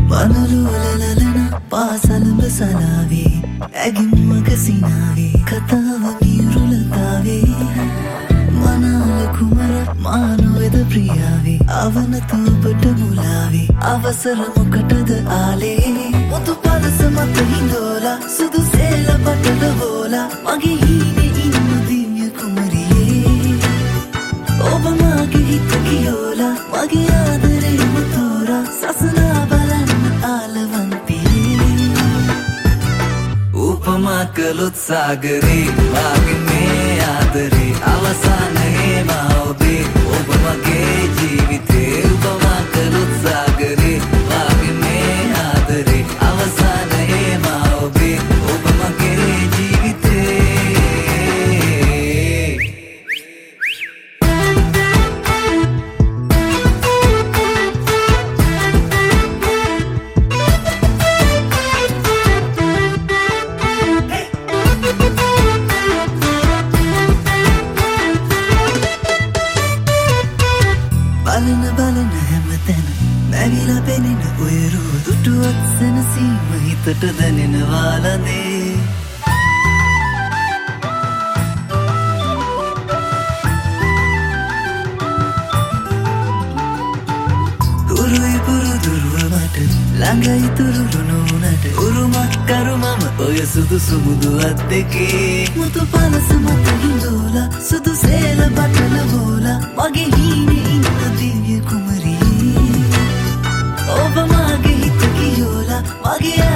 මනලෝලලලන පාසලඹ සලාවේ ඇගිමුවක සිනාවේ කතාව මියුරුලතාවේ මනාල කුමර මානොවෙද ප්‍රියාවේ අවනතෝපට මුලාවේ අවසර මොකටද ආලේ මුතු පලස මත හිඳෝලා සුදු සේල පටල වෝලා මගේ හීනේ ඉන්න දිව්‍ය කුමරියේ ඔබ මාගේ හිත කියෝලා මගේ ආදරේ මුතෝරා සසනා බලන්න ආලවන්තියේ උපමා කළොත් සාගරේ වාගේ මේ ආදරේ අවසානයේ මා ඔබේ ඔබ මගේ ජීවිතේ උපමා කළොත් සාගරේ වාගේ මේ ආදරේ අවසානයේ මා ඔබේ ඔබ මගේ ජීවිතේ බලන හැමතැන නැවිලා පෙනෙන ඔයරු දුටුවත් සැනසීම හිතට දැනෙනවාලනේ දුරුයි පුරුදුරුව මට ළඟයි තුරුරු නොවුනට උරුමක් කරු මම ඔය සුදුසු මුදුවත් දෙකේ මුතු පලස මත හිඳෝලා සුදු සේල බටල වෝලා මගේ හීනේ ඉන්න දිව්‍ය කුමරියේ ඔබ මාගේ හිත කියෝලා මගේ